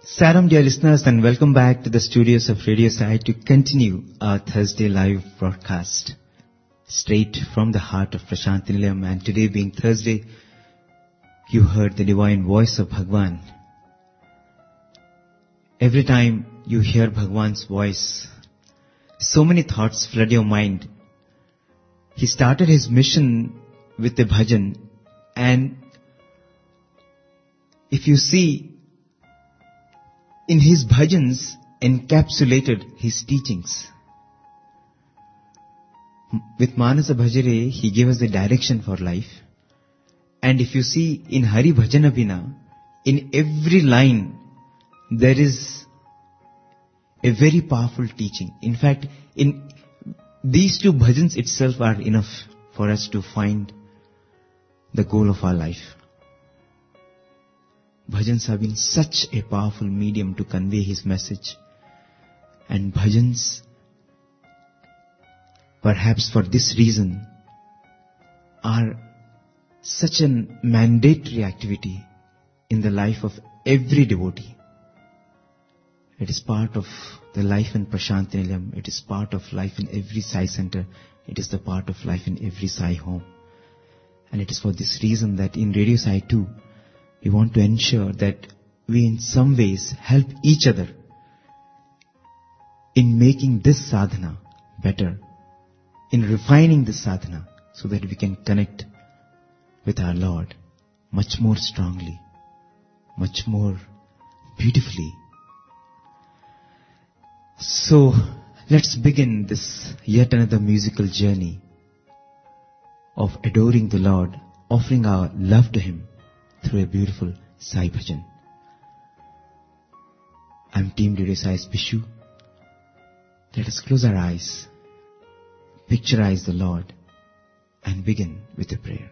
Salam, dear listeners, and welcome back to the studios of Radio Sai to continue our Thursday live broadcast straight from the heart of Prashant Nilayam. And today being Thursday, you heard the divine voice of Bhagwan. Every time you hear Bhagwan's voice, so many thoughts flood your mind. He started his mission with the bhajan, and if you see, in his bhajans encapsulated his teachings. With Manasa Bhajare, he gave us the direction for life. And if you see in Hari Bhajana Bina, in every line, there is a very powerful teaching. In fact, in these two bhajans itself are enough for us to find the goal of our life. Bhajans have been such a powerful medium to convey his message. And bhajans, perhaps for this reason, are such a mandatory activity in the life of every devotee. It is part of the life in Prashant Nilayam. It is part of life in every Sai center. It is the part of life in every Sai home. And it is for this reason that in Radio Sai too, we want to ensure that we in some ways help each other in making this sadhana better, in refining this sadhana so that we can connect with our Lord much more strongly, much more beautifully. So, let's begin this yet another musical journey of adoring the Lord, offering our love to Him through a beautiful Sai Bhajan. I'm Team Radio Sai's Bishu. Let us close our eyes, picturize the Lord, and begin with a prayer.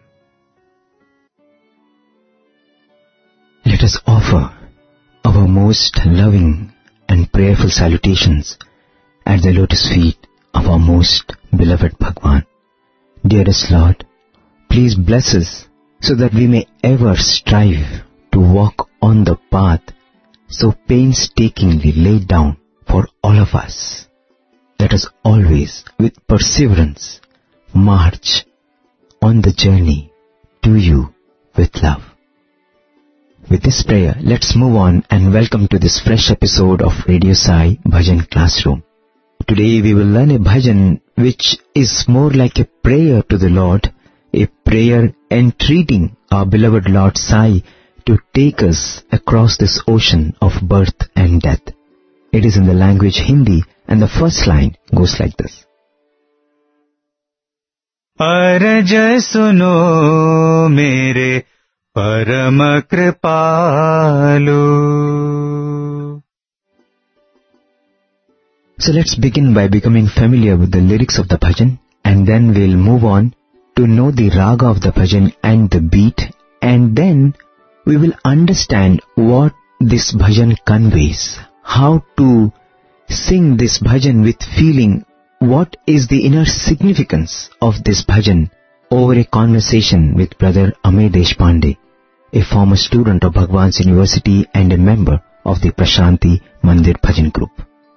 Let us offer our most loving and prayerful salutations at the lotus feet of our most beloved Bhagwan. Dearest Lord, please bless us so that we may ever strive to walk on the path so painstakingly laid down for all of us. Let us always, with perseverance, march on the journey to you with love. With this prayer, let's move on and welcome to this fresh episode of Radio Sai Bhajan Classroom. Today we will learn a bhajan which is more like a prayer to the Lord, a prayer entreating our beloved Lord Sai to take us across this ocean of birth and death. It is in the language Hindi, and the first line goes like this. Araj suno mere param kripalu. So let's begin by becoming familiar with the lyrics of the bhajan, and then we'll move on to know the raga of the bhajan and the beat, and then we will understand what this bhajan conveys, how to sing this bhajan with feeling, what is the inner significance of this bhajan, over a conversation with Brother Amey Deshpande, a former student of Bhagwan's University and a member of the Prashanti Mandir Bhajan Group.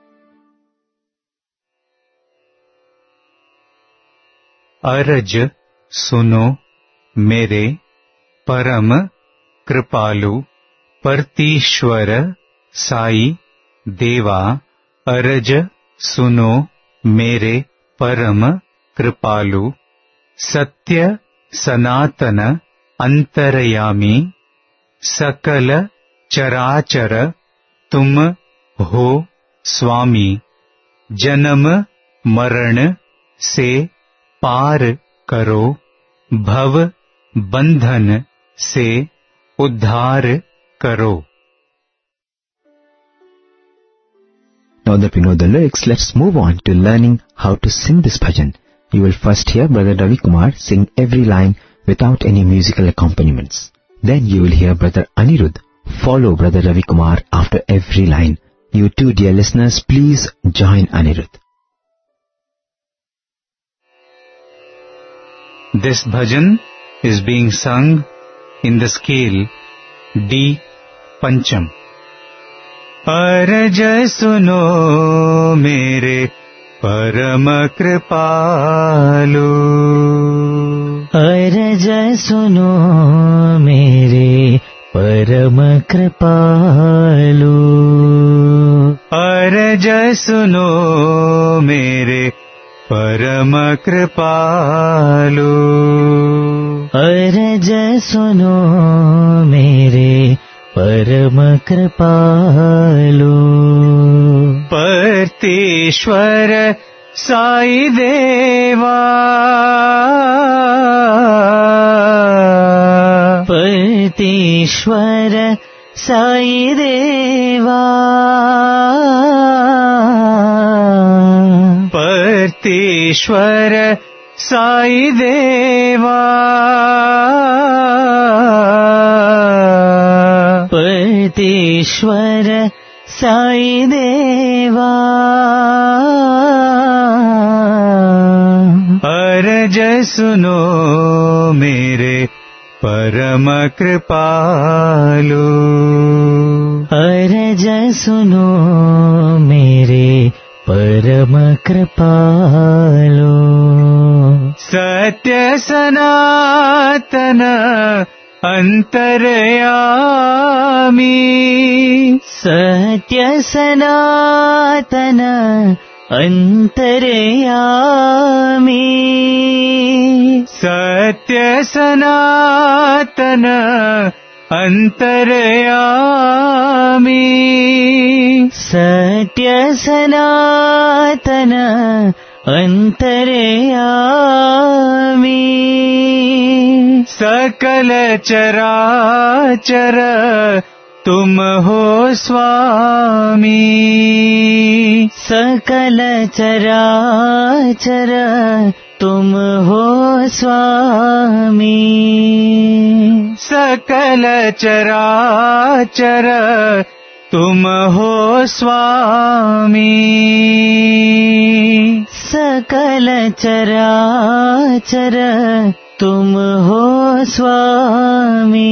Araj suno mere param kripalu Partishwar Sai Deva. Araj suno mere param kripalu Satya sanatana antarayami Sakala charachara tum ho Swami. Janam maran se पार करो भव बंधन से उद्धार करो. Now that we know the lyrics, let's move on to learning how to sing this bhajan. You will first hear Brother Ravi Kumar sing every line without any musical accompaniments. Then you will hear Brother Anirudh follow Brother Ravi Kumar after every line. You too, dear listeners, please join Anirudh. This bhajan is being sung in the scale D Pancham. अरज सुनो मेरे परम कृपालु। अरज सुनो मेरे परम कृपालु। अरज सुनो मेरे परम कृपालु। अरज सुनो मेरे परम कृपालु। पर्तीश्वर साई देवा। पर्तीश्वर साई देवा। पर्तीश्वर साई देवा। पर्तीश्वर साई देवा। अरज सुनो मेरे परम कृपालु। अरज सुनो मेरे परम कृपालु। सत्य सनातन अंतर्यामी। सत्य सनातन अंतर्यामी। सत्य सनातन अंतर्यामी। सत्य सनातन अंतर्यामी। सकल चराचर तुम हो स्वामी। सकल चराचर तुम हो स्वामी। सकल चराचर तुम हो स्वामी। सकल चराचर तुम हो स्वामी।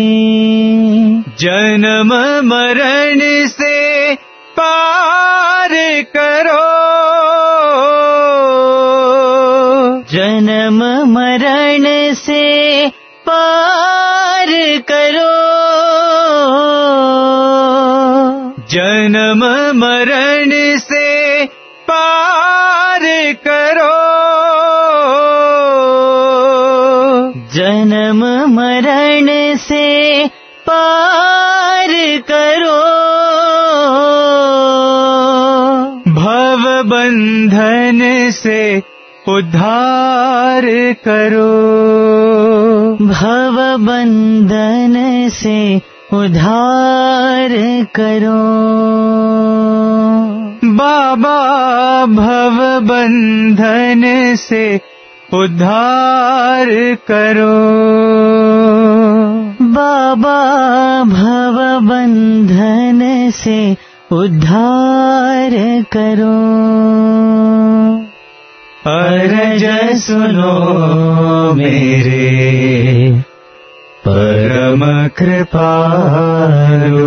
जन्म मरण से पार करो। जन्म मरण से पार करो। जन्म मरण से पार करो। जन्म मरण से पार करो। भव बंधन से उद्धार करो। भव बंधन से उद्धार करो। बाबा भव बंधन से उद्धार करो। बाबा भव बंधन से उद्धार करो। अरज सुनो मेरे परम कृपालु।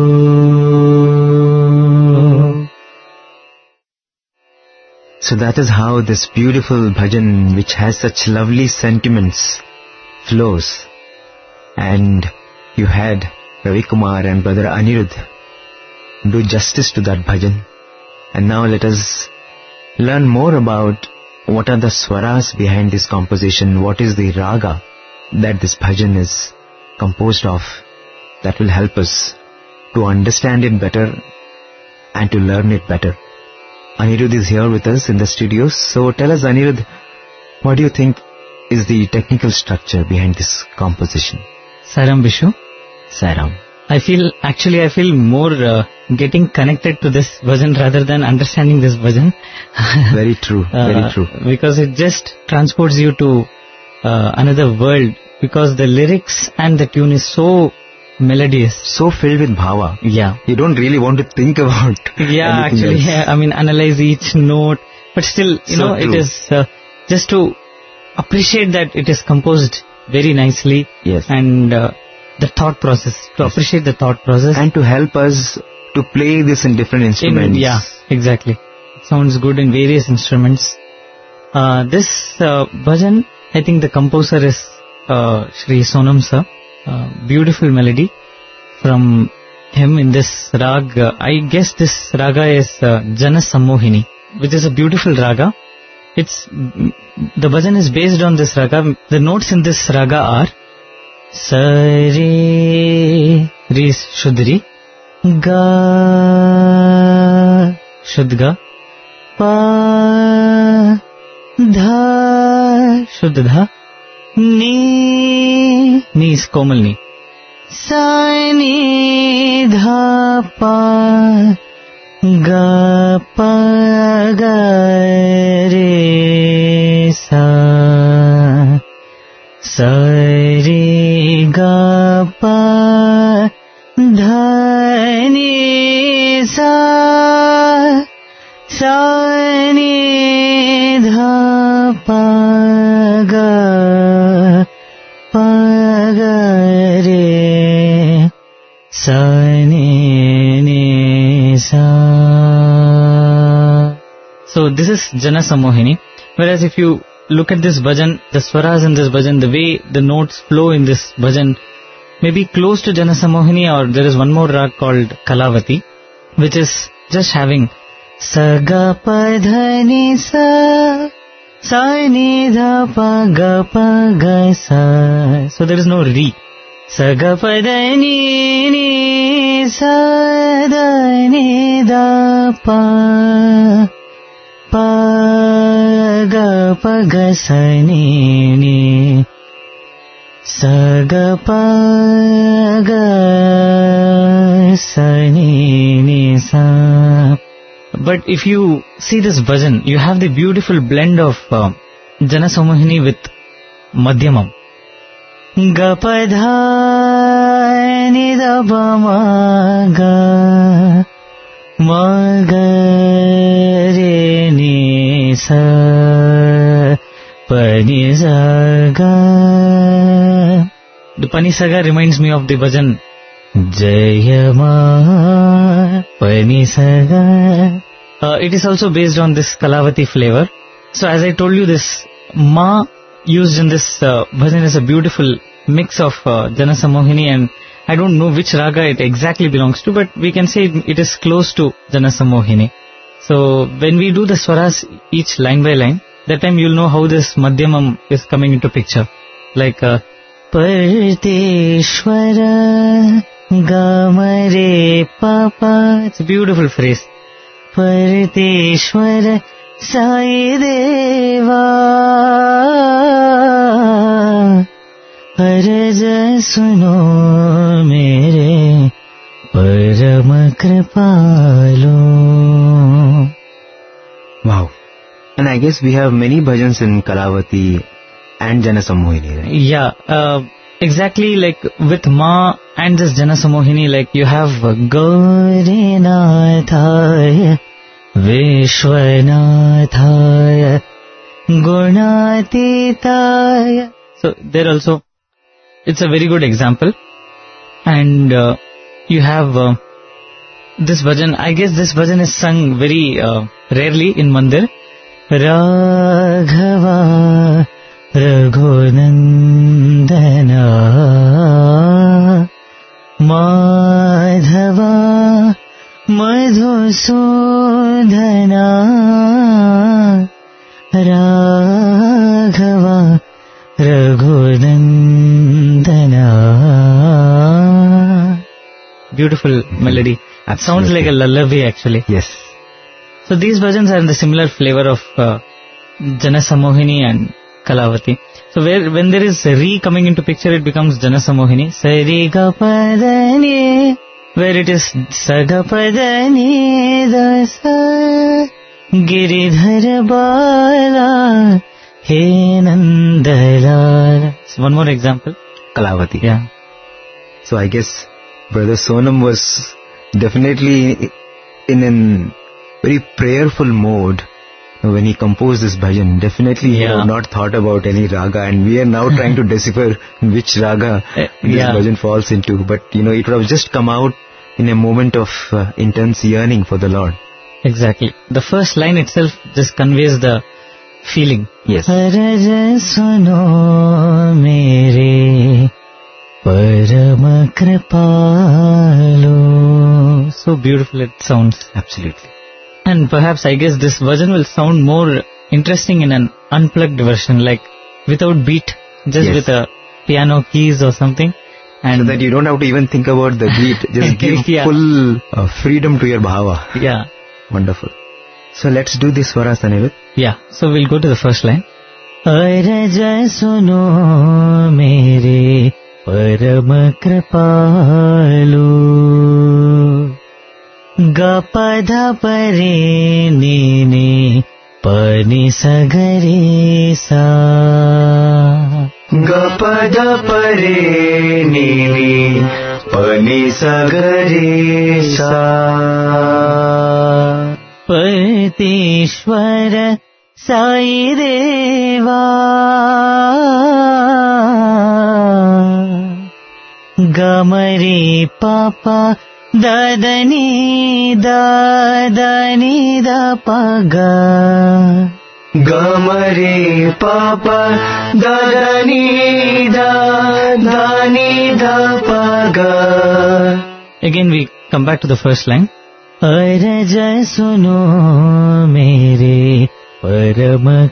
So that is how this beautiful bhajan, which has such lovely sentiments, flows. And you had Ravi Kumar and Brother Anirudh do justice to that bhajan. And now let us learn more about what are the swaras behind this composition, what is the raga that this bhajan is composed of, that will help us to understand it better and to learn it better. Anirudh is here with us in the studios. So tell us, Anirudh, what do you think is the technical structure behind this composition? Sairam Vishu. Sairam. I feel more getting connected to this bhajan rather than understanding this bhajan. Very true, very true. Because it just transports you to another world, because the lyrics and the tune is so melodious. So filled with bhava. Yeah. You don't really want to think about yeah, actually, else. Yeah, I mean, analyze each note. But still, so it is just to appreciate that it is composed very nicely. Yes. And the thought process, to appreciate the thought process. And to help us to play this in different instruments. Yeah, exactly. It sounds good in various instruments. This bhajan, I think the composer is Shri Sonam sir. Beautiful melody from him in this rag. I guess this raga is Jana Sammohini, which is a beautiful raga. The bhajan is based on this raga. The notes in this raga are Sa Re Re Shuddri, Ga Shuddga, Pa Dha Shuddha, Ni is Komal Ni, Sa Ni Dha Pa Ga Pa Ga Re Sa, Sa Re Ga Pa Dha Ni Sa, Sa Ni Dha Pa Ga Re Sa Ni Sa. So this is Jana Sammohini. Whereas if you look at this bhajan, the swaras in this bhajan, the way the notes flow in this bhajan may be close to Jana Sammohini, or there is one more rag called Kalavati, which is just having Sa Ga Pa Dha Ni Sa, Sa Ni Dha Pa Ga Pa Ga Sa. So there is no Re. Sa Ga Pa Dha Ni Sa Dha Ni Dha Pa Pa Ga Pa Ga Sa Ni Sa Ga Pa Ga Sa Ni Sa. But if you see this bhajan, you have the beautiful blend of Jana Sammohini with Madhyamam. Ga Pa Dha Ni Dha Pa Ma Ga Ma Ga Re Ni Sa Pa Ni Sa Ga. The Pani Sa Ga reminds me of the bhajan Jaya Ma Pani Sa Ga. It is also based on this Kalavati flavor. So as I told you, this Ma used in this bhajan is a beautiful mix of Jana Sammohini, and I don't know which raga it exactly belongs to, but we can say it is close to Jana Sammohini. So when we do the swaras each line by line, that time you'll know how this Madhyamam is coming into picture. Like Parteshwara Gamare Papa. It's a beautiful phrase. Parteshwara Sai Deva Paraja Suno Mere Parama Kripalo. Wow. And I guess we have many bhajans in Kalavati and Jana Sammohini, right? Yeah, exactly, like with Ma and this Jana Sammohini, like you have Gaurinathaya Vishwanathaya Gunatitaya. So there also, it's a very good example. And you have this bhajan. I guess this bhajan is sung very rarely in Mandir. Raghava Raghunandana Madhava Madhusudhana Raghava Raghunandana. Beautiful melody. Absolutely. Sounds like a lullaby actually. Yes. So these bhajans are in the similar flavor of Jana Sammohini and Kalavati. So when there is Re coming into picture, it becomes Jana Sammohini. Sari Ga Pa Da Ni, where it is Sa Ga Pa Da Ni Da Sa Giridhar Bala He Nandalala. So one more example. Kalavati. Yeah. So I guess Brother Sonam was definitely in a very prayerful mode when he composed this bhajan. Definitely he had not thought about any raga, and we are now trying to decipher which raga this bhajan falls into. But it would have just come out in a moment of intense yearning for the Lord. Exactly. The first line itself just conveys the feeling. Yes. Araj suno mere param kripalu. So beautiful it sounds. Absolutely. And perhaps I guess this version will sound more interesting in an unplugged version, like without beat, just Yes. with a piano keys or something. And So that you don't have to even think about the beat. Just give Yeah. full freedom to your bhava. yeah. Wonderful. So let's do this for us, Anirudh. Yeah, so we'll go to the first line. Araj suno mere param kripalu gapada pare nini pani sagare sa Gapada pare nini pani sagare sa Partishwara Sai Deva Gamari Papa Dadani Dadani Da Paga Gamare Papa Dadani Dadani Da Paga. Again we come back to the first line. Araj suno mere param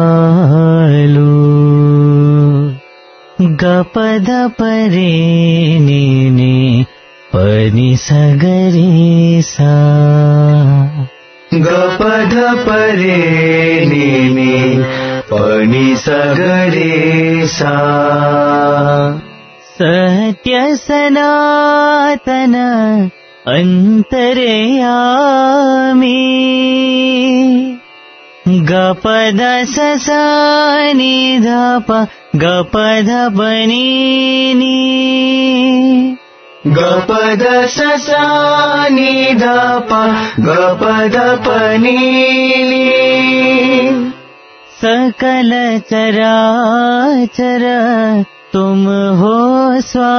kripalu gapada pare nini pani sagare sa Gapada pare nini pani sagare sa Satya sanatana antarayami gapada sasani dhapa gapada panini Gapada sasani dhapa gapada panini sakala charachara tum ho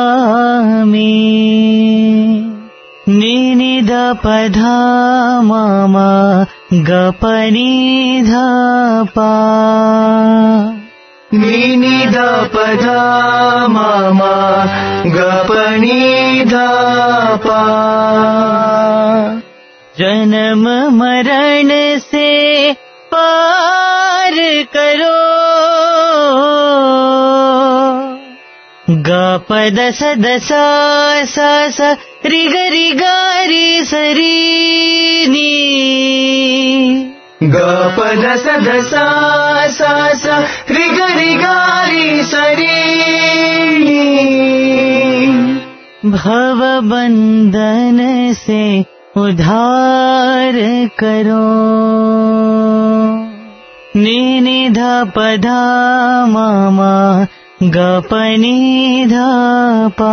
swami Nini da padha mama gapani dha pa Nini da padha mama gapani dha pa Janam maran se par karo Gapada sadasa sa sa riga riga ri sari ni Gapada sadasa sa sa riga riga ri sari भव बंधन से उधार करो नीनि धा पधा मामा गपनी धा पा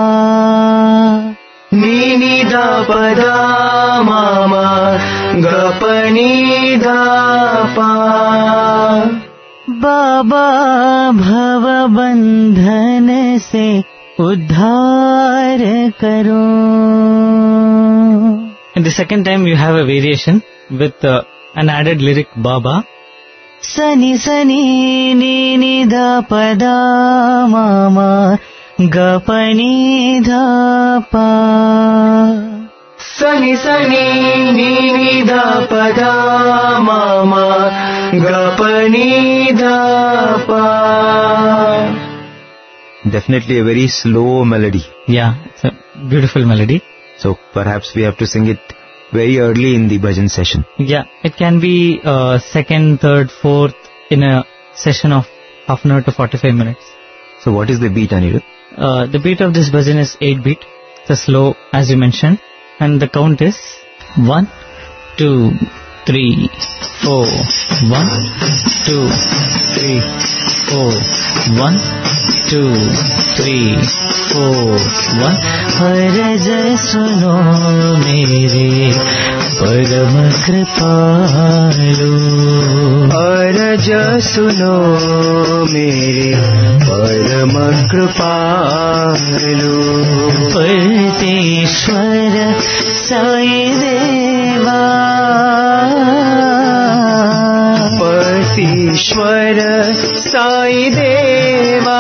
नीनि धा पधा मामा गपनी धा पा बाबा भव बंधन से उद्धार करो. And the second time you have a variation with an added lyric Baba. Sani sani ni ni da pa da mama ga pa ni da pa. Sani sani ni ni da pa da mama ga pa ni da pa. Definitely a very slow melody. Yeah, it's a beautiful melody. So perhaps we have to sing it very early in the bhajan session. Yeah, it can be second, third, fourth in a session of half an hour to 45 minutes. So what is the beat, Anirudh? The beat of this bhajan is 8 beat. It's a slow, as you mentioned. And the count is 1, 2, 3, 4. 1, 2, 3, 4. 1, 2, 3, 4. 1. अरज सुनो मेरे परम कृपालु, अरज सुनो मेरे परम कृपालु, परतेश्वर साई देवा, परतेश्वर साई देवा.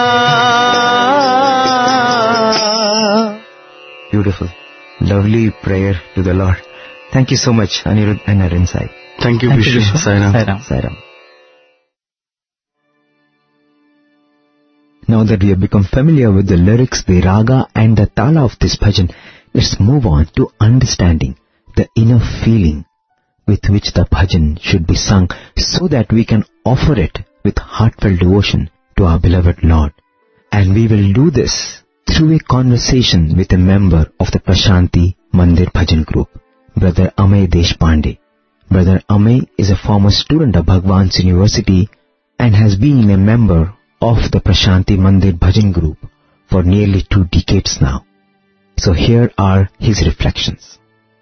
Beautiful, lovely prayer to the Lord. Thank you so much, Anirudh and Naren Sai. Thank you, Vishnu. Sairam. Now that we have become familiar with the lyrics, the raga and the tala of this bhajan, let's move on to understanding the inner feeling with which the bhajan should be sung, so that we can offer it with heartfelt devotion to our beloved Lord. And we will do this through a conversation with a member of the Prashanti Mandir Bhajan group, Brother Amey Deshpande. Brother Amey is a former student of Bhagwan's University and has been a member of the Prashanti Mandir Bhajan group for nearly 2 decades now. So here are his reflections.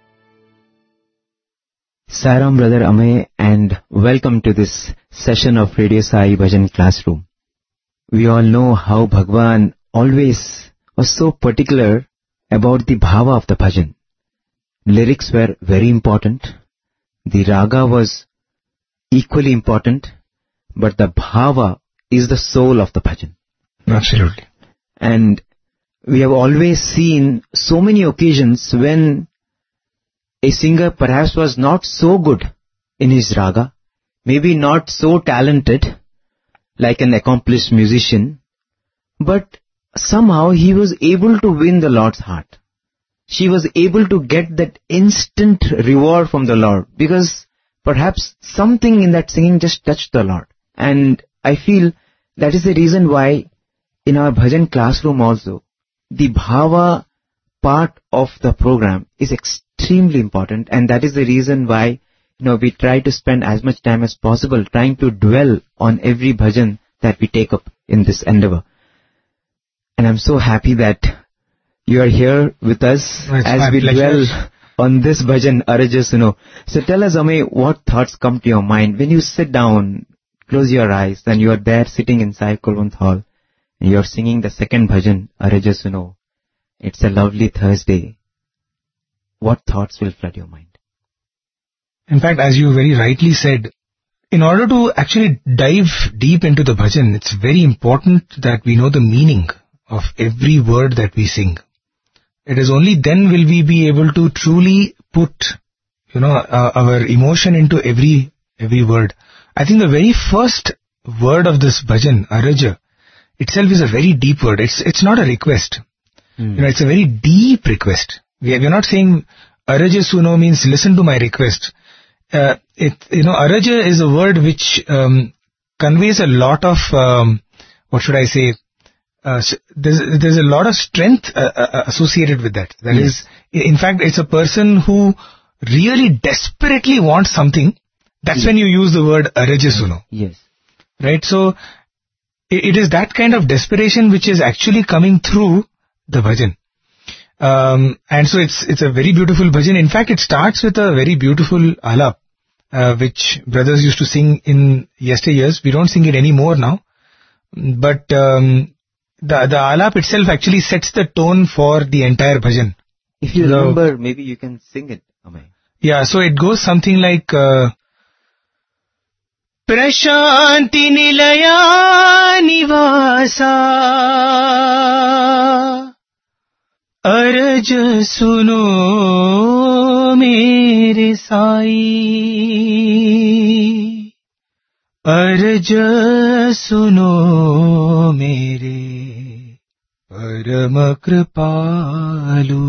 Sairam, Brother Amey, and welcome to this session of Radio Sai Bhajan Classroom. We all know how Bhagwan always was so particular about the bhava of the bhajan. Lyrics were very important, the raga was equally important, but the bhava is the soul of the bhajan. Absolutely. And we have always seen so many occasions when a singer perhaps was not so good in his raga, maybe not so talented like an accomplished musician, but somehow he was able to win the Lord's heart. She was able to get that instant reward from the Lord, because perhaps something in that singing just touched the Lord. And I feel that is the reason why in our bhajan classroom also, the bhava part of the program is extremely important, and that is the reason why we try to spend as much time as possible trying to dwell on every bhajan that we take up in this endeavor. And I'm so happy that you are here with us as we dwell on this bhajan, Araja Suno. So tell us, Amey, what thoughts come to your mind when you sit down, close your eyes, and you are there sitting in Sai Kulwant Hall, and you are singing the second bhajan, Araja Suno. It's a lovely Thursday. What thoughts will flood your mind? In fact, as you very rightly said, in order to actually dive deep into the bhajan, it's very important that we know the meaning of every word that we sing. It is only then will we be able to truly put, our emotion into every word. I think the very first word of this bhajan, Araja, itself is a very deep word. It's not a request. It's a very deep request. We are not saying Araja Suno means listen to my request. Araja is a word which conveys a lot of, there's a lot of strength associated with that. That is, in fact, it's a person who really desperately wants something. That's when you use the word Araja Suno. Yes. Right? So, it is that kind of desperation which is actually coming through the bhajan. And so it's a very beautiful bhajan. In fact, it starts with a very beautiful alap, which brothers used to sing in yesteryears. We don't sing it anymore now. But the alap itself actually sets the tone for the entire bhajan. If you remember, maybe you can sing it, Amey. Yeah, so it goes something like Prashanti Nilaya Nivasa Araj Suno Mere Sai, Araj Suno Mere Param Kripalu,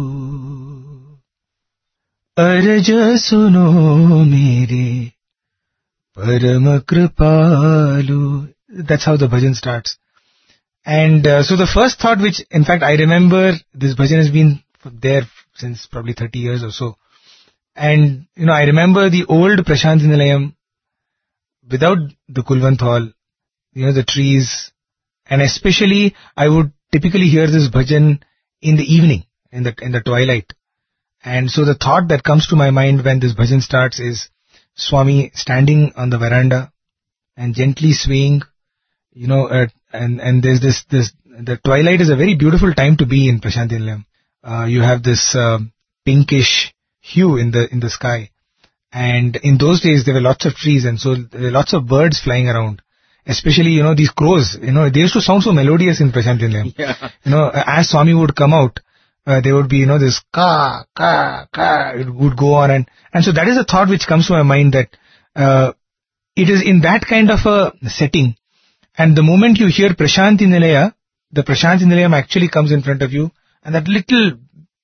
Araj Suno Mere Param Kripalu. That's how the bhajan starts. And so the first thought, which in fact I remember, this bhajan has been there since probably 30 years or so. And, I remember the old Prashanthi Nilayam without the Kulwant Hall, the trees, and especially I would typically hear this bhajan in the evening, in the twilight. And so the thought that comes to my mind when this bhajan starts is Swami standing on the veranda and gently swaying, and there's this, the twilight is a very beautiful time to be in Prashanthi Nilayam. You have this pinkish hue in the sky. And in those days there were lots of trees, and so there were lots of birds flying around. Especially, these crows, they used to sound so melodious in Prashanthi Nilayam. Yeah. As Swami would come out, there would be, this ka, ka, ka, it would go on, and so that is a thought which comes to my mind, that it is in that kind of a setting, and the moment you hear Prashanthi Nilaya, the Prashanthi Nilayam actually comes in front of you, and that little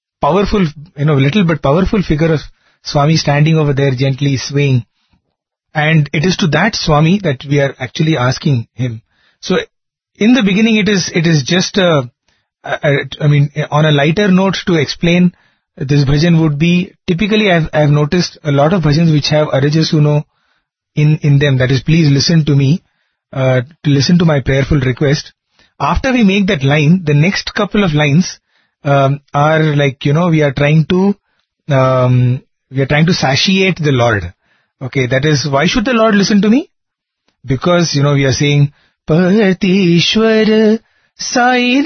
but powerful figure of Swami standing over there gently swaying. And it is to that Swami that we are actually asking him. So in the beginning it is just on a lighter note to explain this bhajan would be, typically I've noticed a lot of bhajans which have Araja Suno in them, that is, please listen to me, to listen to my prayerful request. After we make that line, the next couple of lines are like, we are trying to satiate the Lord. Okay, that is, why should the Lord listen to me? Because, we are saying, Partishwar Sai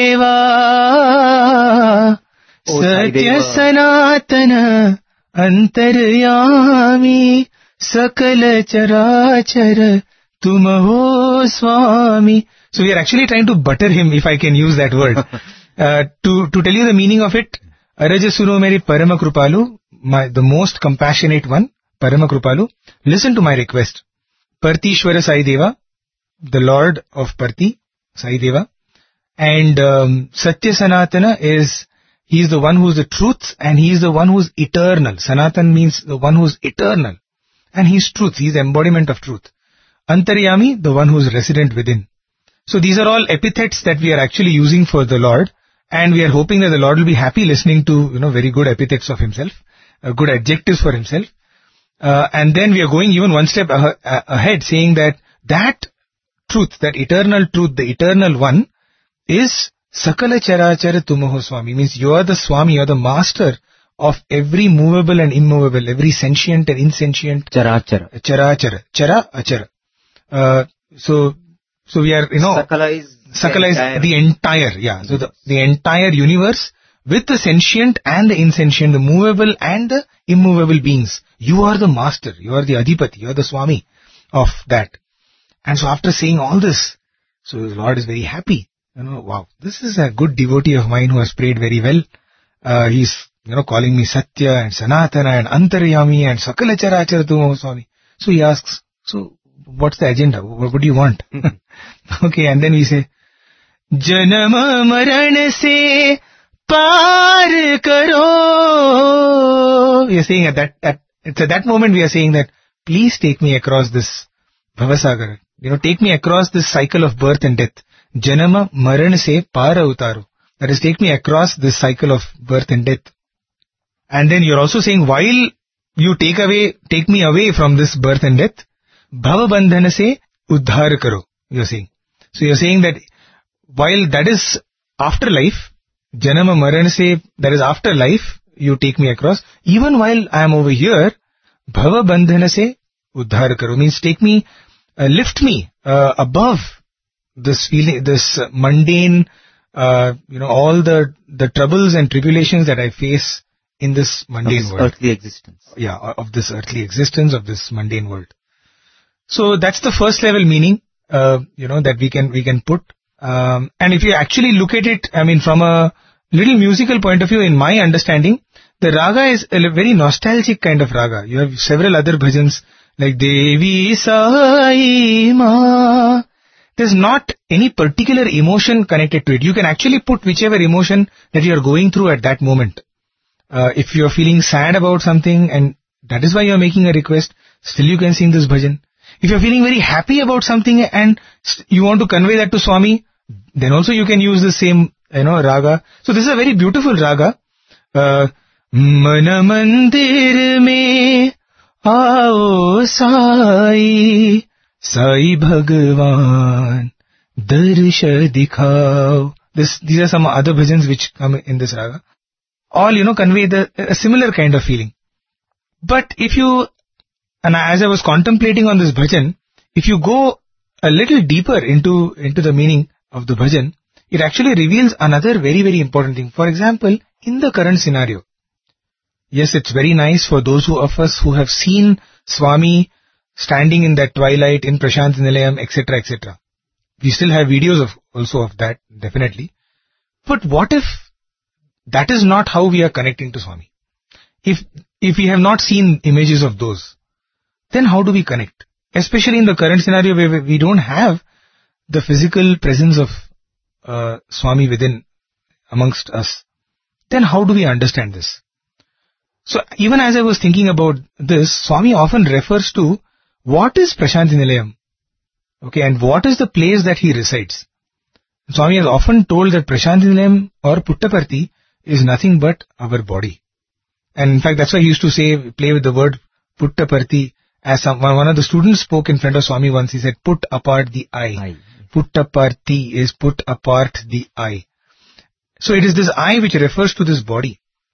Deva, Satya Sanatana Antaryami, Sakala Charachara Tumaho Swami. So we are actually trying to butter him, if I can use that word. To tell you the meaning of it, Araja Suno Meri Parama Krupalu, the most compassionate one, Parama Krupalu, listen to my request. Partishwara Sai Deva, the Lord of Parti, Sai Deva, and Satya Sanatana he is the one who is the truth, and he is the one who is eternal. Sanatan means the one who is eternal, and he is truth, he is the embodiment of truth. Antaryami, the one who is resident within. So these are all epithets that we are actually using for the Lord, and we are hoping that the Lord will be happy listening to, very good epithets of himself, good adjectives for himself. And then we are going even one step ahead, saying that truth, that eternal truth, the eternal one, is Sakala Charachara Tumaho Swami, means you are the Swami, you are the master of every movable and immovable, every sentient and insentient. Charachara. Chara, achara. So we are, Sakala is the entire, yeah. So the entire universe with the sentient and the insentient, the movable and the immovable beings. You are the master, you are the Adhipati, you are the Swami of that. And so after saying all this, so the Lord is very happy. Wow, this is a good devotee of mine who has prayed very well. He's, calling me Satya and Sanatana and Antaryami and Sakala Charachara Tumaho Swami. So he asks, so what's the agenda? What do you want? Okay, and then we say, Janama Maran Se Paar Karo. We are saying at that moment we are saying that, please take me across this Bhavasagar. Take me across this cycle of birth and death. Janama Maran Se Para Utaro. That is, take me across this cycle of birth and death. And then you're also saying, while you take me away from this birth and death, Bhava Bandhana Se Uddhar Karo. You're saying. So you're saying that while that is afterlife, Janama Maran Se, that is afterlife, you take me across. Even while I am over here, Bhava Bandhana Se Uddhar Karo, means take me, lift me above this feeling, this mundane, all the troubles and tribulations that I face in this mundane world. Earthly existence. Yeah, of this earthly existence, of this mundane world. So that's the first level meaning, that we can put. And if you actually look at it, from a little musical point of view, in my understanding, the raga is a very nostalgic kind of raga. You have several other bhajans like Devi Sai Ma. There's not any particular emotion connected to it. You can actually put whichever emotion that you are going through at that moment. If you are feeling sad about something and that is why you are making a request, still you can sing this bhajan. If you are feeling very happy about something and you want to convey that to Swami, then also you can use the same, raga. So this is a very beautiful raga. मन मंदिर में आओ साई, साई भगवान दर्श दिखाओ. These are some other bhajans which come in this raga. All, convey a similar kind of feeling. But and as I was contemplating on this bhajan, if you go a little deeper into the meaning of the bhajan, it actually reveals another very, very important thing. For example, in the current scenario, yes, it's very nice for those of us who have seen Swami standing in that twilight in Prashant Nilayam, etc., etc. We still have videos also of that, definitely. But what if that is not how we are connecting to Swami? If we have not seen images of those, then how do we connect? Especially in the current scenario where we don't have the physical presence of Swami within, amongst us. Then how do we understand this? So even as I was thinking about this, Swami often refers to what is Prashanti Nilayam, okay, and what is the place that he resides. Swami has often told that Prashanti Nilayam or Puttaparthi is nothing but our body. And in fact, that's why he used to play with the word Puttaparthi. As one of the students spoke in front of Swami once, he said, put apart the I. Puttaparthi is put apart the I. So it is this I which refers to this body.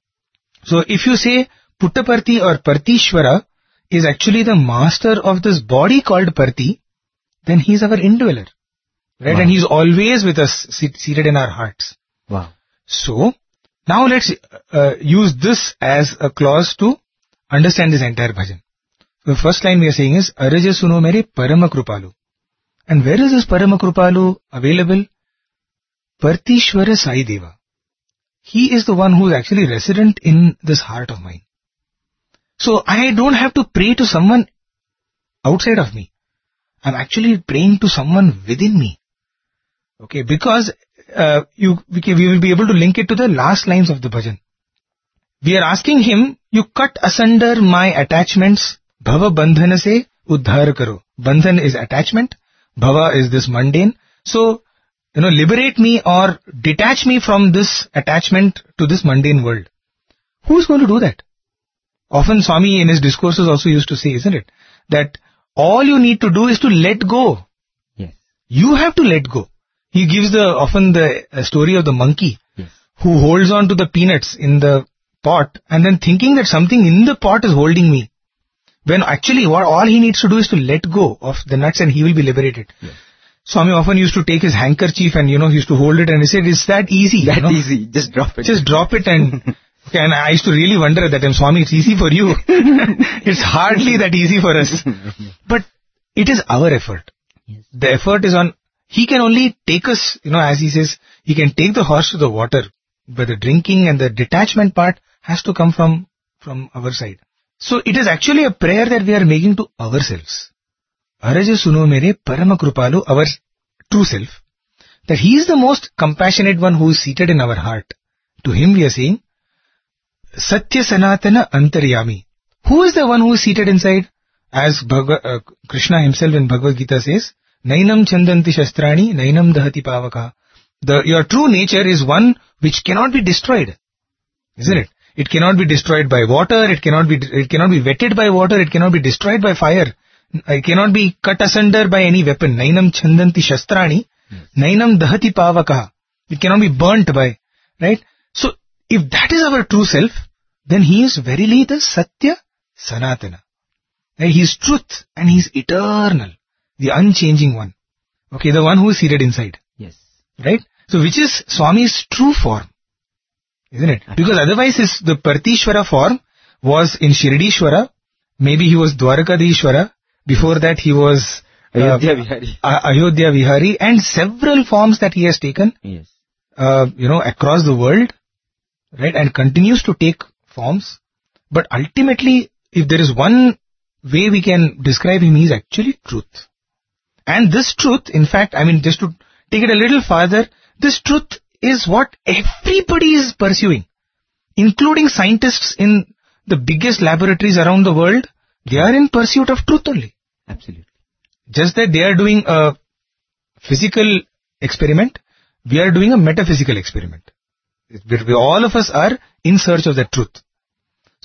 So if you say Puttaparthi or Partishwara is actually the master of this body called Parthi, then he is our indweller. Right? Wow. And he is always with us, seated in our hearts. Wow. So, now let's use this as a clause to understand this entire bhajan. So the first line we are saying is, Araja suno mere parama krupalu. And where is this parama krupalu available? Partishwara Sai Deva. He is the one who is actually resident in this heart of mine. So I don't have to pray to someone outside of me. I'm actually praying to someone within me. Okay, because we will be able to link it to the last lines of the bhajan. We are asking him, you cut asunder my attachments, bhava bandhana se uddhar karo. Bandhan is attachment, bhava is this mundane. So, liberate me or detach me from this attachment to this mundane world. Who is going to do that? Often Swami in his discourses also used to say, isn't it, that all you need to do is to let go. Yes. You have to let go. He gives often the story of the monkey, yes, who holds on to the peanuts in the pot and then thinking that something in the pot is holding me. When actually all he needs to do is to let go of the nuts and he will be liberated. Yes. Swami often used to take his handkerchief and, he used to hold it and he said, it's that easy. Easy. Just drop it. Just drop it and... Okay, and I used to really wonder at that time, Swami, it's easy for you. It's hardly that easy for us. But it is our effort. Yes. The effort is on... He can only take us, as he says, he can take the horse to the water. But the drinking and the detachment part has to come from our side. So it is actually a prayer that we are making to ourselves. Araja suno mere parama krupalu, our true self. That he is the most compassionate one who is seated in our heart. To him we are saying, Satya Sanatana Antaryami. Who is the one who is seated inside? As Krishna himself in Bhagavad Gita says, Nainam chandanti shastrani, nainam dahati pavaka. Your true nature is one which cannot be destroyed. Isn't it? It cannot be destroyed by water, it cannot be wetted by water, it cannot be destroyed by fire. It cannot be cut asunder by any weapon. Nainam chandanti shastrani, nainam dahati pavaka. It cannot be burnt by, right? So, if that is our true self, then he is verily the Satya Sanatana. Right? He is truth and he is eternal, the unchanging one. Okay, the one who is seated inside. Yes. Right? So which is Swami's true form, isn't it? Because otherwise the Partishwara form was in Shirdishwara, maybe he was Dwarakadishwara, before that he was Ayodhya Vihari, and several forms that he has taken, yes, across the world. Right, and continues to take forms. But ultimately, if there is one way we can describe him, he is actually truth. And this truth, in fact, just to take it a little farther, this truth is what everybody is pursuing. Including scientists in the biggest laboratories around the world, they are in pursuit of truth only. Absolutely. Just that they are doing a physical experiment, we are doing a metaphysical experiment. All of us are in search of the truth.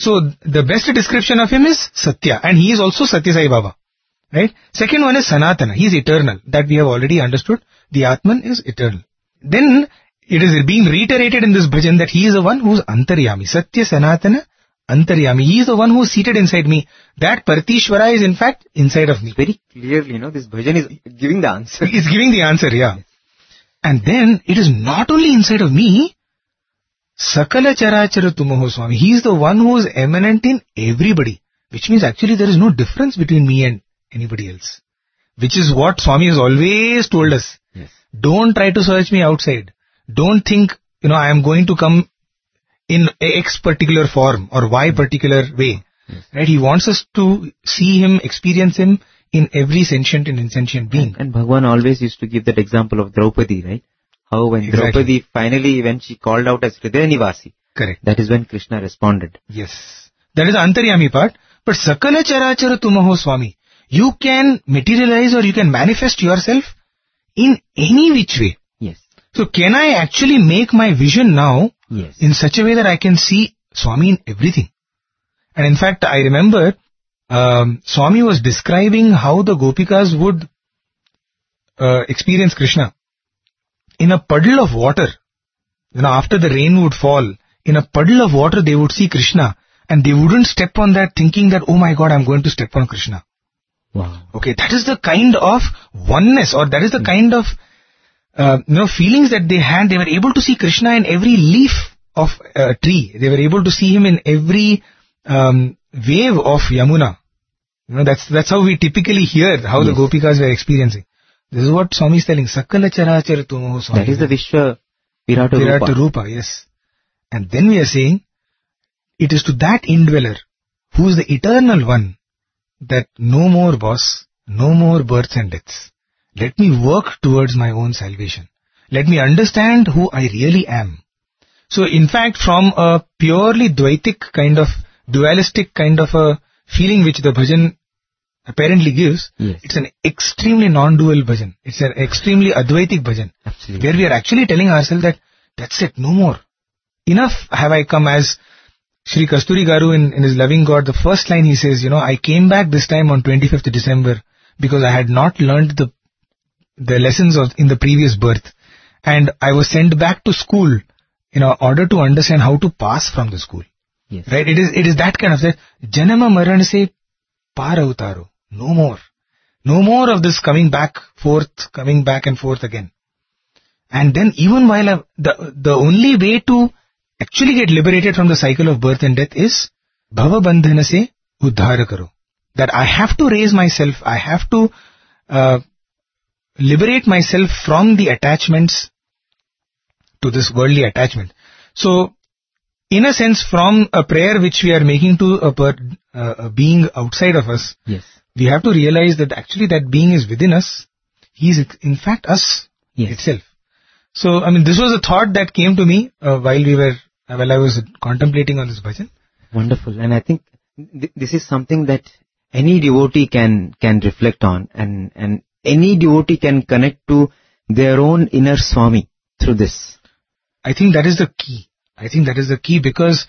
So the best description of him is Satya, and he is also Satya Sai Baba. Right? Second one is Sanatana. He is eternal. That we have already understood. The Atman is eternal. Then it is being reiterated in this bhajan that he is the one who is Antaryami. Satya Sanatana Antaryami. He is the one who is seated inside me. That Partishvara is in fact inside of me. Very clearly, this bhajan is giving the answer. It's giving the answer, yeah. And then it is not only inside of me, Sakala Charachara Tumaho Swami. He is the one who is eminent in everybody. Which means actually there is no difference between me and anybody else. Which is what Swami has always told us. Yes. Don't try to search me outside. Don't think, I am going to come in X particular form or Y particular way. Yes. Right? He wants us to see him, experience him in every sentient and insentient being. And Bhagwan always used to give that example of Draupadi, right? How when Exactly. Draupadi finally, when she called out as Hridaya Nivasi, Correct. that is when Krishna responded. Yes. That is the Antaryami part. But Sakala Charachara Tumaho Swami. You can materialize or you can manifest yourself in any which way. Yes. So can I actually make my vision now Yes. in such a way that I can see Swami in everything? And in fact, I remember Swami was describing how the Gopikas would experience Krishna. In a puddle of water, after the rain would fall, in a puddle of water they would see Krishna and they wouldn't step on that thinking that, oh my God, I'm going to step on Krishna. Wow. Okay, that is the kind of oneness, or that is the kind of feelings that they had. They were able to see Krishna in every leaf of a tree. They were able to see him in every wave of Yamuna. That's how we typically hear how the Gopikas were experiencing. This is what Swami is telling. Sakala Charachara Tumaho Swami. That is the Vishwa Virata Virata Rupa. Rupa, yes. And then we are saying, it is to that indweller, who is the eternal one, that no more boss, no more births and deaths. Let me work towards my own salvation. Let me understand who I really am. So in fact, from a purely Dvaitic kind of, dualistic kind of a feeling which the bhajan apparently gives, it's an extremely non-dual bhajan. It's an extremely Advaitic bhajan. Absolutely. Where we are actually telling ourselves that, that's it, no more. Enough have I come, as Sri Kasturi Garu in his Loving God, the first line he says, I came back this time on 25th December because I had not learned the lessons in the previous birth. And I was sent back to school in order to understand how to pass from the school. Yes. Right? It is that kind of that. Janama maran se par avtaro. No more. No more of this coming back and forth again. And then even while the only way to actually get liberated from the cycle of birth and death is bhava bandhana se uddhara karo. That I have to raise myself, I have to liberate myself from the attachments to this worldly attachment. So, in a sense, from a prayer which we are making to a being outside of us, we have to realize that actually that being is within us. He is in fact us itself. So, this was a thought that came to me while I was contemplating on this bhajan. Wonderful. And I think this is something that any devotee can reflect on, and any devotee can connect to their own inner Swami through this. I think that is the key. Because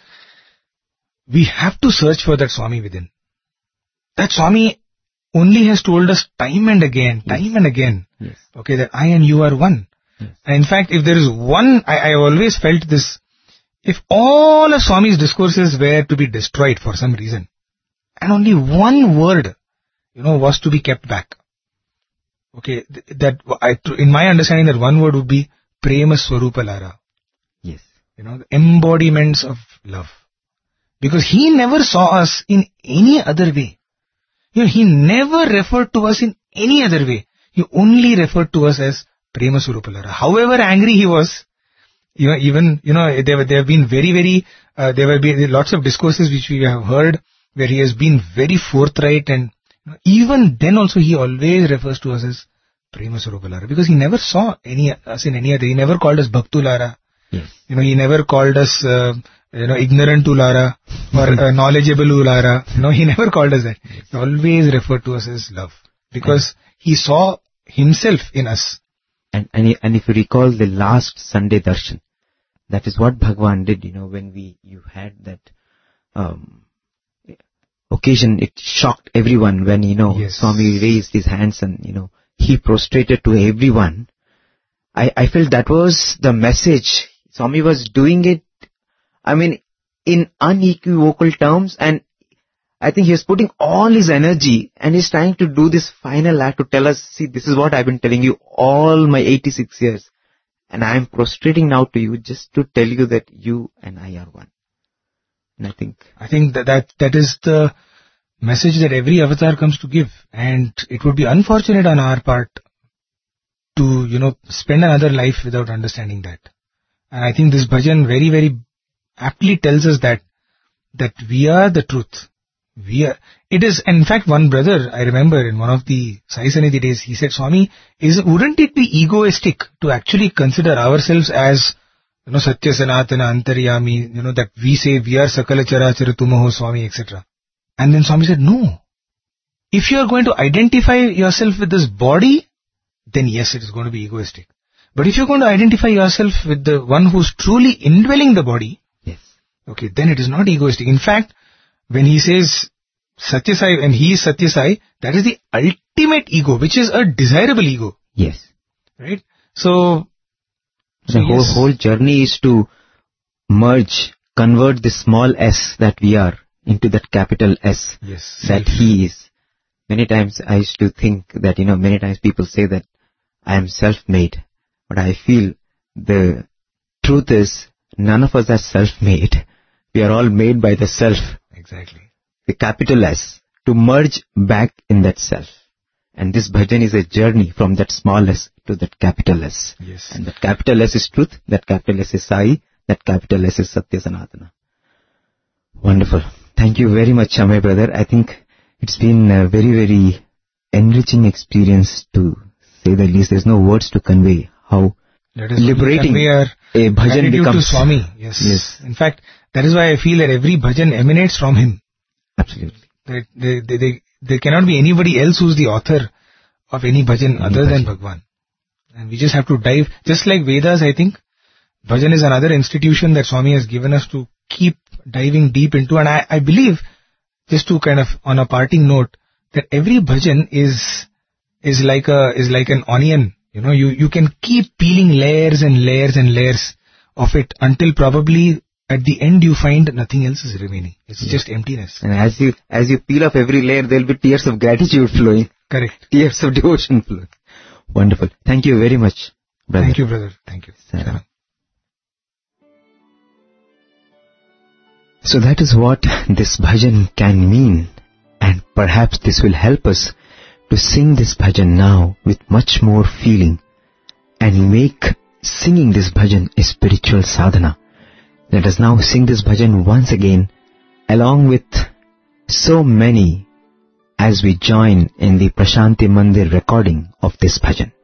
we have to search for that Swami within. That Swami only has told us time and again, okay, that I and you are one. And in fact, if there is one, I always felt this, if all of Swami's discourses were to be destroyed for some reason, and only one word, was to be kept back. Okay, in my understanding, that one word would be Prema Swarupa Lara. Yes. The embodiments of love. Because he never saw us in any other way. He never referred to us in any other way. He only referred to us as Prema Swarupa Lara. However angry he was, there have been there will be lots of discourses which we have heard where he has been very forthright, and even then also he always refers to us as Prema Swarupa Lara, because he never saw us in any other. He never called us Bhaktu Lara. Yes. He never called us, ignorant Lara or knowledgeable Lara. He never called us that. He always referred to us as love, because he saw himself in us. And if you recall the last Sunday darshan, that is what Bhagwan did, when you had that occasion, it shocked everyone when, Yes. Swami raised his hands and, he prostrated to everyone. I felt that was the message. Swami was doing it, in unequivocal terms, and I think he was putting all his energy and he's trying to do this final act to tell us, see, this is what I've been telling you all my 86 years. And I am prostrating now to you just to tell you that you and I are one. And I think that is the message that every avatar comes to give. And it would be unfortunate on our part to, spend another life without understanding that. And I think this bhajan very, very aptly tells us that we are the truth. It is, in fact, one brother, I remember in one of the Sai Sanidhi days, he said, Swami, wouldn't it be egoistic to actually consider ourselves as, Satya Sanatana Antaryami, that we say we are Sakala Charachara Tumaho Swami, etc. And then Swami said, no. If you are going to identify yourself with this body, then yes, it is going to be egoistic. But if you're going to identify yourself with the one who's truly indwelling the body, yes, okay, then it is not egoistic. In fact, when he says Satya Sai and he is Satya Sai, that is the ultimate ego, which is a desirable ego. Yes. Right? So the whole journey is to merge, convert this small s that we are into that capital S that he is. Many times I used to think that, many times people say that I am self-made. But I feel the truth is none of us are self-made. We are all made by the self. Exactly. The capital S, to merge back in that self. And this bhajan is a journey from that small s to that capital S. Yes. And that capital S is truth, that capital S is Sai, that capital S is Satya Sanatana. Wonderful. Thank you very much, Amey brother. I think it's been a very, very enriching experience, to say the least. There's no words to convey how liberating a bhajan becomes. To Swami. Yes. In fact, that is why I feel that every bhajan emanates from him. Absolutely. There cannot be anybody else who's the author of any bhajan other than Bhagwan. And we just have to dive, just like Vedas, I think, bhajan is another institution that Swami has given us to keep diving deep into. And I believe, just to kind of, on a parting note, that every bhajan is like an onion. You can keep peeling layers and layers and layers of it until probably at the end you find nothing else is remaining. It's just emptiness. And as you peel off every layer, there will be tears of gratitude flowing. Correct. Tears of devotion flowing. Wonderful. Thank you very much, brother. Thank you, brother. Thank you. Saram. So that is what this bhajan can mean. And perhaps this will help us to sing this bhajan now with much more feeling and make singing this bhajan a spiritual sadhana. Let us now sing this bhajan once again along with so many as we join in the Prashanti Mandir recording of this bhajan.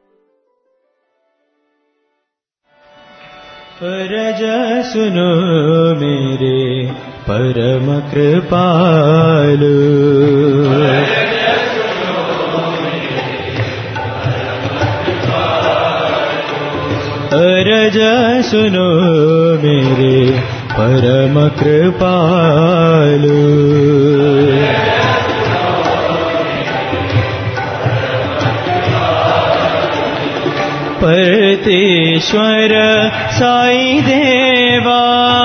Paraja suno mere param kripalu, Paraja suno mere param kripalu, Parteshwar Sai Deva,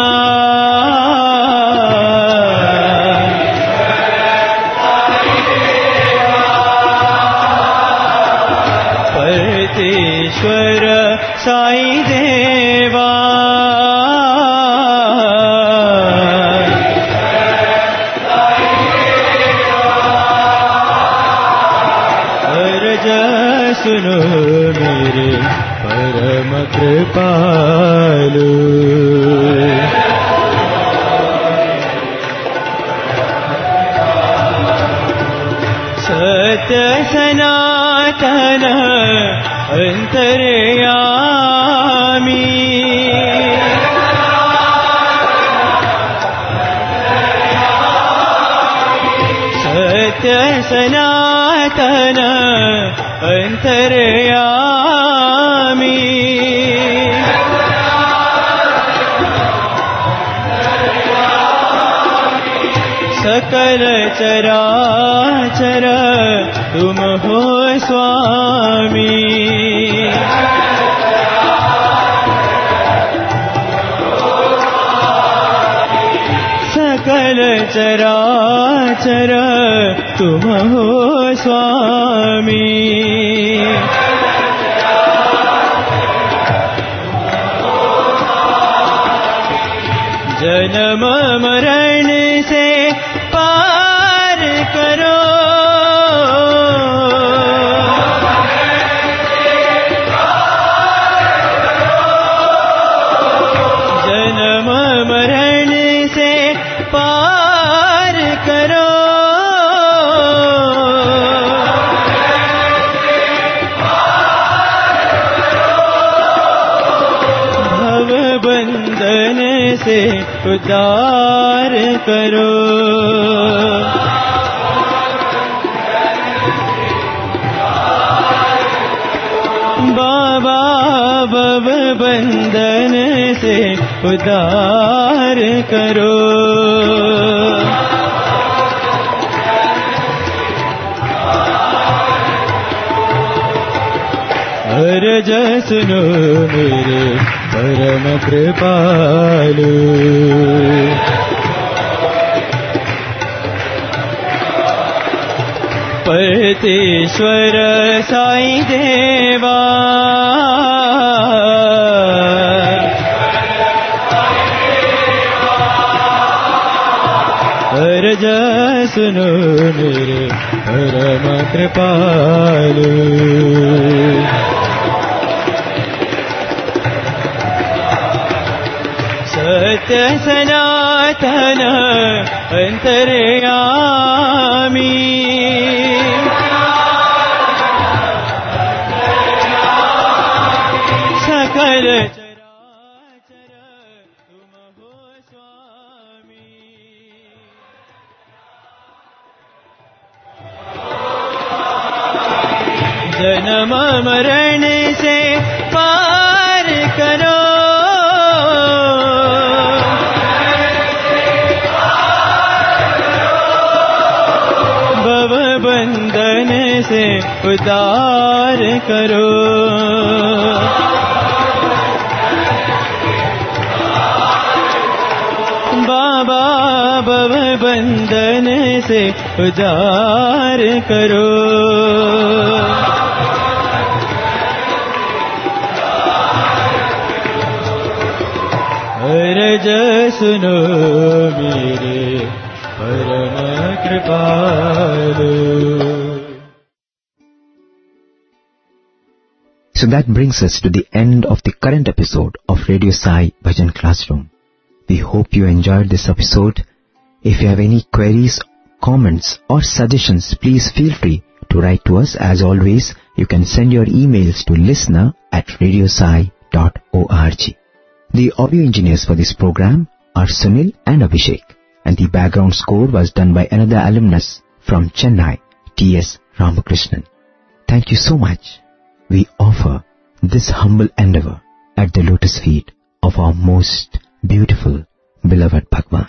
Parteshwar Sai Deva, Paraja suno mere param kripalu, Satya Sanatana Antaryami, Satya Sanatana Antaryami, सकल चराचर तुम हो स्वामी। सकल चराचर तुम हो स्वामी। जन्म मरण से पार करो, जन्म मरण से पार करो। भव बंधन से उद्धार करो। बाबा भव बंधन से उद्धार करो। अरज सुनो मेरे परम कृपालु। पतेश्वर साई देवा, अरज सुनो मेरे परम कृपालु। सत्य सनातन अंतर्यामी, सकल चराचर तुम हो स्वामी। जन्म मरण से पार करो, बंधन से उद्धार करो। बाबा भव बंधन से उद्धार करो। अरज सुनो मेरे परम कृपालु। So that brings us to the end of the current episode of Radio Sai Bhajan Classroom. We hope you enjoyed this episode. If you have any queries, comments or suggestions, please feel free to write to us. As always, you can send your emails to listener@radiosai.org. The audio engineers for this program are Sunil and Abhishek, and the background score was done by another alumnus from Chennai, T.S. Ramakrishnan. Thank you so much. We offer this humble endeavor at the lotus feet of our most beautiful, beloved Bhagwan.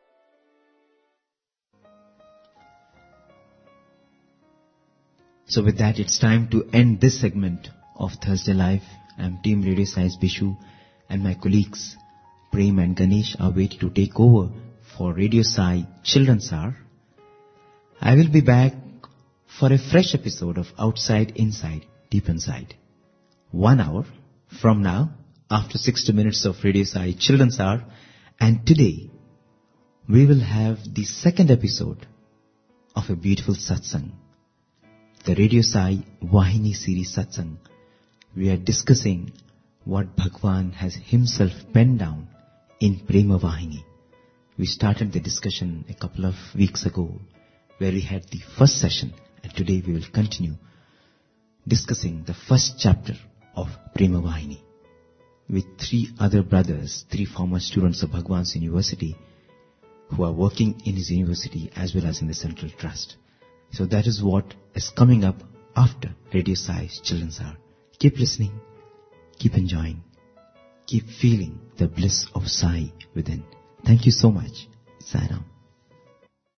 So with that, it's time to end this segment of Thursday Live. I'm Team Radio Sai's Bishu, and my colleagues Prem and Ganesh are waiting to take over for Radio Sai Children's Hour. I will be back for a fresh episode of Outside Inside Deep Inside. 1 hour from now, after 60 minutes of Radio Sai Children's Hour. And today, we will have the second episode of a beautiful satsang, the Radio Sai Vahini series satsang. We are discussing what Bhagwan has himself penned down in Prema Vahini. We started the discussion a couple of weeks ago, where we had the first session, and today we will continue discussing the first chapter of Prema Vahini with 3 other brothers, 3 former students of Bhagwan's University, who are working in his university as well as in the Central Trust. So that is what is coming up after Radio Sai's Children's Hour. Keep listening, keep enjoying, keep feeling the bliss of Sai within. Thank you so much. Sai Ram.